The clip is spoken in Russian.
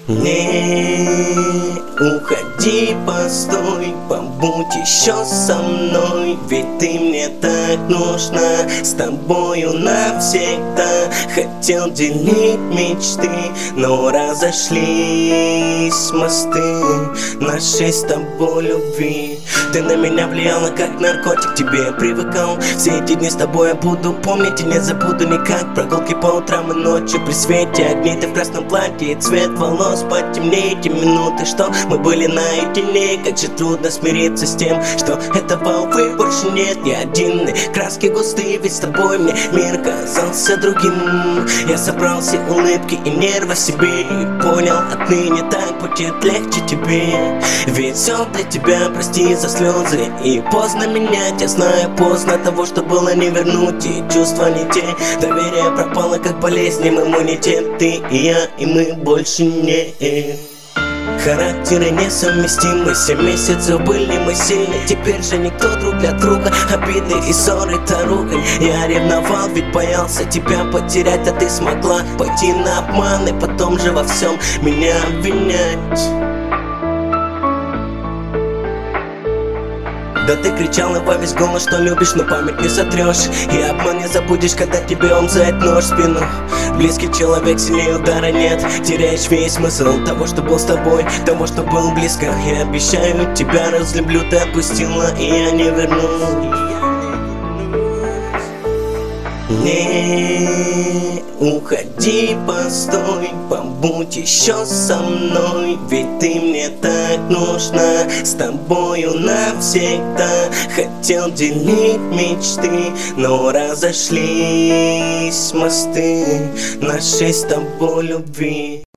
Не уходи, постой, побудь еще со мной, ведь ты мне так нужна, с тобою навсегда. Хотел делить мечты, но разошлись мосты нашей с тобой любви. Ты на меня влияла как наркотик, к тебе я привыкал. Все эти дни с тобой я буду помнить и не забуду никак. Прогулки по утрам и ночью при свете огней. Ты в красном платье и цвет волос потемнее. Те минуты, что мы были наедине. Как же трудно смириться с тем, что этого, увы, больше нет. Я один, краски густые, ведь с тобой мне мир казался другим. Я собрал все улыбки и нервы себе и понял, отныне так будет легче тебе. Ведь все для тебя, прости за слезы, и поздно менять, я знаю, поздно. Того, что было, не вернуть, и чувства не те. Доверие пропало, как болезнь, иммунитет. Ты и я, и мы больше не. Характеры несовместимы, 7 месяцев были мы сильны. Теперь же никто друг для друга, обиды и ссоры таругань. Я ревновал, ведь боялся тебя потерять, а ты смогла пойти на обман и потом же во всем меня обвинять. Да ты кричала во весь голос, что любишь, но память не сотрешь. И обман не забудешь, когда тебе он зает нож в спину. Близкий человек, сильнее удара нет. Теряешь весь смысл того, что был с тобой, того, что был близко. Я обещаю, тебя разлюблю, ты отпустила, и я не вернусь. Не уходи, постой, побудь еще со мной, ведь ты мне так нужна, с тобою навсегда. Хотел делить мечты, но разошлись мосты нашей с тобой любви.